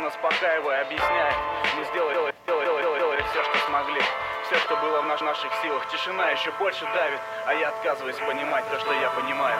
успокаивая, объясняет. Мы сделали все, что смогли. Все, что было в наших силах. Тишина еще больше давит, а я отказываюсь понимать то, что я понимаю.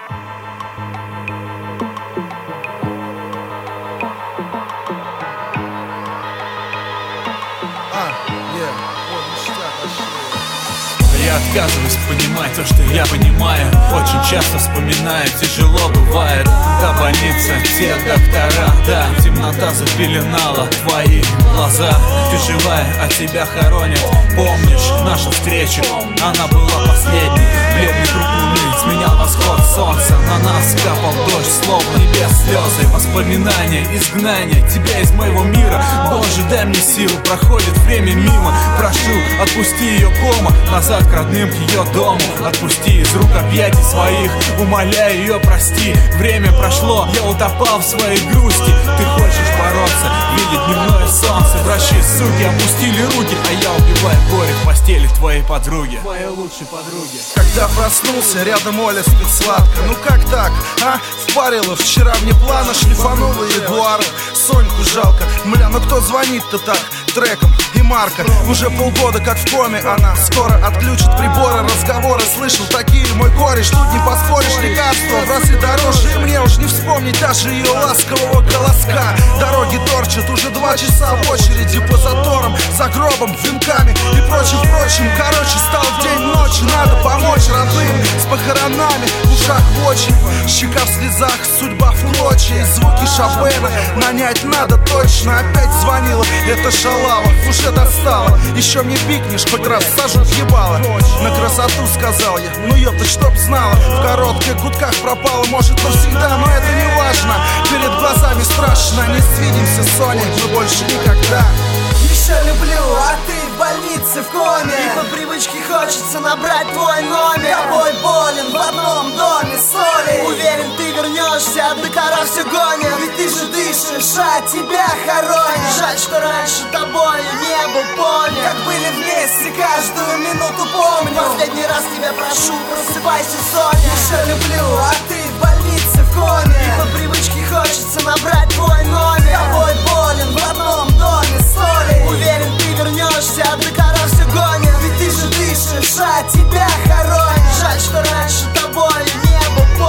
Я отказываюсь понимать то, что я понимаю. Очень часто вспоминаю, тяжело бывает. Та больница, те доктора, да, темнота запеленала твои глаза. Ты живая, а тебя хоронят. Помнишь нашу встречу? Она была последней. Бледный круг луны сменял восход солнца. На нас капал дождь, словно небес слезы. Воспоминания, изгнание тебя из моего мира. Боже, дай мне силу, проходит время мимо. Прошу, отпусти ее кома назад к родным, к ее дому. Отпусти из рук объятий своих, умоляю ее, прости. Время прошло, я утопал в своей грусти. Ты хочешь бороться, видеть дневное солнце. Врачи, суки, опустили руки, а я убиваю горе в постели твоей подруги, твоей лучшей подруги. Когда проснулся, рядом Оля спит сладко. Ну как так, а? Впарила вчера внеплана, шлифанула ягуар. Соньку жалко, мля, ну кто звонит-то так? Треком и Марка. Уже полгода как в коме она. Скоро отключит приборы, разговоры слышал такие, мой кореш. Тут не поспоришь, лекарства в разы дороже. И мне уж не вспомнить даже ее ласкового голоска. Дороги торчат уже 2 часа в очереди по заторам, за гробом, венками и прочим. Короче, стал день ночи, надо помочь родным с похоронами, в ушах вочи, щека в слезах, судьба в клочья. И звуки Шопена нанять надо точно. Опять звонила эта шалава, уже достала. Еще мне пикнешь, хоть раз сажу в ебало. На красоту сказал я, ну ёпта, чтоб знала. В коротких гудках пропала, может навсегда, но это не важно. Перед глазами страшно, не свидимся, Соня, мы больше никогда. Еще люблю, а ты в больнице в коме. И по привычке хочется набрать твой номер. Тобой болен в одном доме соли. Уверен, ты вернешься, доктора все гонят. Ведь ты же дышишь, а тебя хоронят. Жаль, что раньше тобою не был понят. Как были вместе, каждую минуту помню. Последний раз тебя прошу, просыпайся, Соня. Еще люблю, а ты в больнице в коме. И по привычке хочется набрать